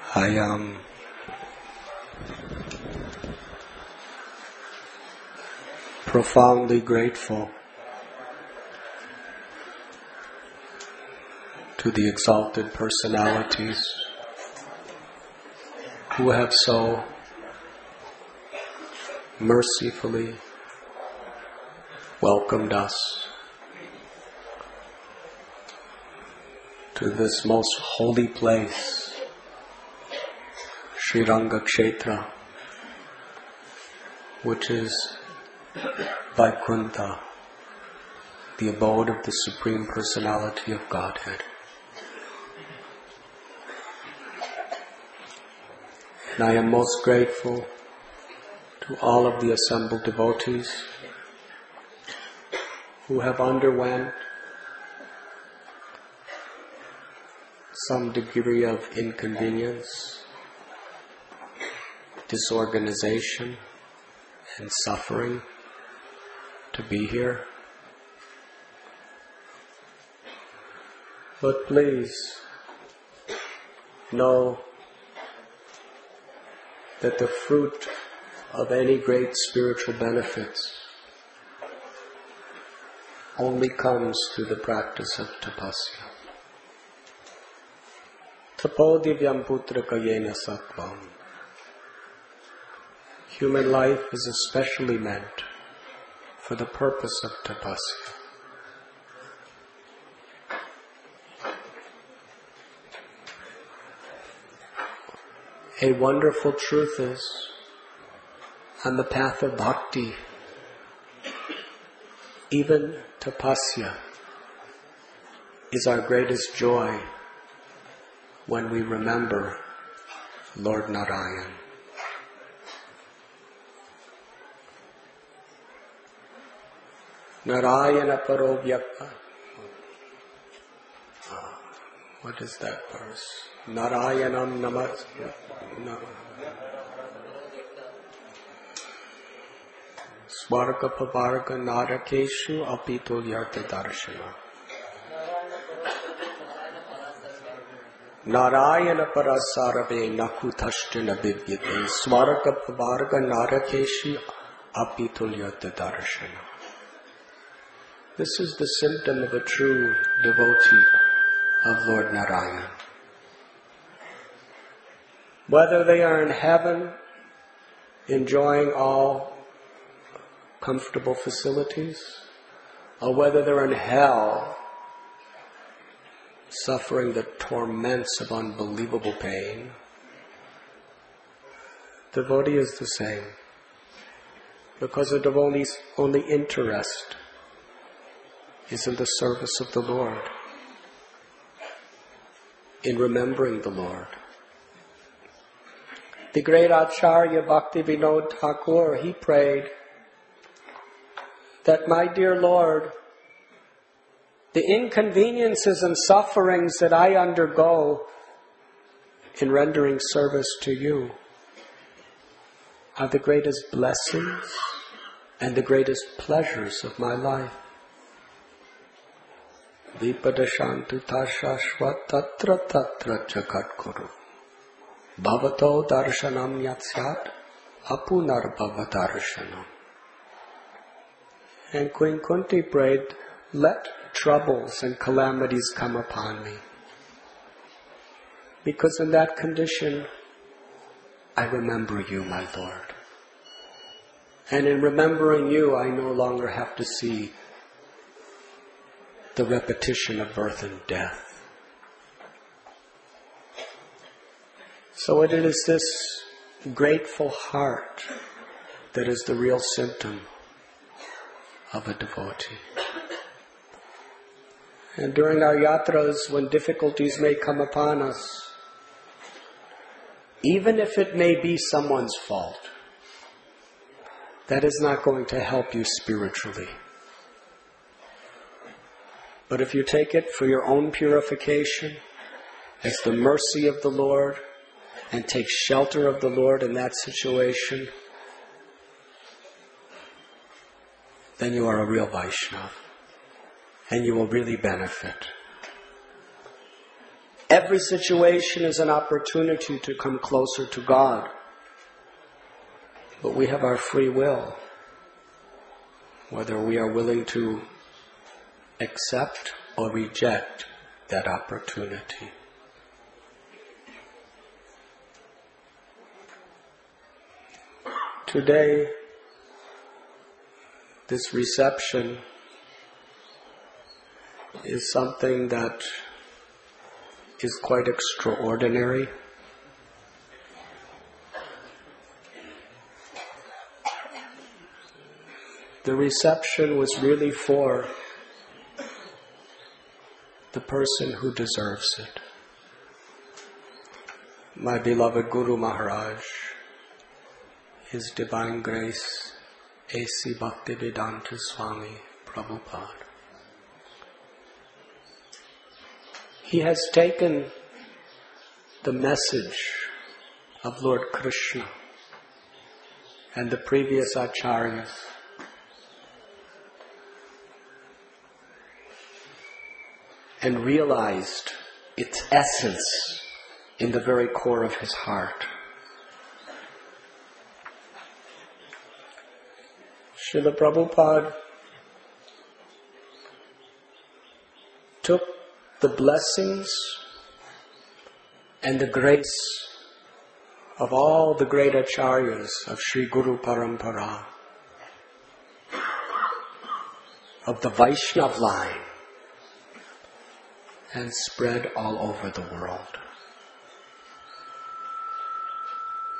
I am profoundly grateful to the exalted personalities who have so mercifully welcomed us to this most holy place, Sriranga Kshetra, which is Vaikuntha, the abode of the Supreme Personality of Godhead. And I am most grateful to all of the assembled devotees who have underwent some degree of inconvenience, disorganization, and suffering to be here. But please know that the fruit of any great spiritual benefits only comes through the practice of tapasya. Tapo divyam putra kayena sattvam. Human life is especially meant for the purpose of tapasya. A wonderful truth is, on the path of bhakti, even tapasya is our greatest joy when we remember Lord Narayan. Narayana paro vyakta. What is that verse? Narayanam namas. Svarga pavarga narakeshu apito yarta darshana. Narayana parasarave nakutashtina vidyate. Svarga pavarga narakeshu apito yarta darshana. This is the symptom of a true devotee of Lord Narayan. Whether they are in heaven, enjoying all comfortable facilities, or whether they're in hell, suffering the torments of unbelievable pain, devotee is the same. Because a devotee's only interest is in the service of the Lord, in remembering the Lord. The great Acharya Bhakti Vinod Thakur, he prayed that, my dear Lord, the inconveniences and sufferings that I undergo in rendering service to you are the greatest blessings and the greatest pleasures of my life. Vipadashantu tashashva tatra tatra jagat kuru. Bhavato darshanam yatsyat apunar bhavadarshanam. And Queen Kunti prayed, let troubles and calamities come upon me. Because in that condition, I remember you, my Lord. And in remembering you, I no longer have to see the repetition of birth and death. So it is this grateful heart that is the real symptom of a devotee. And during our yatras, when difficulties may come upon us, even if it may be someone's fault, that is not going to help you spiritually. But if you take it for your own purification, as the mercy of the Lord, and take shelter of the Lord in that situation, then you are a real Vaishnava. And you will really benefit. Every situation is an opportunity to come closer to God. But we have our free will, whether we are willing to accept or reject that opportunity. Today, this reception is something that is quite extraordinary. The reception was really for the person who deserves it. My beloved Guru Maharaj, His Divine Grace, A.C. Bhaktivedanta Swami Prabhupada. He has taken the message of Lord Krishna and the previous acharyas and realized its essence in the very core of his heart. Srila Prabhupada took the blessings and the grace of all the great acharyas of Sri Guru Parampara, of the Vaishnav line, and spread all over the world.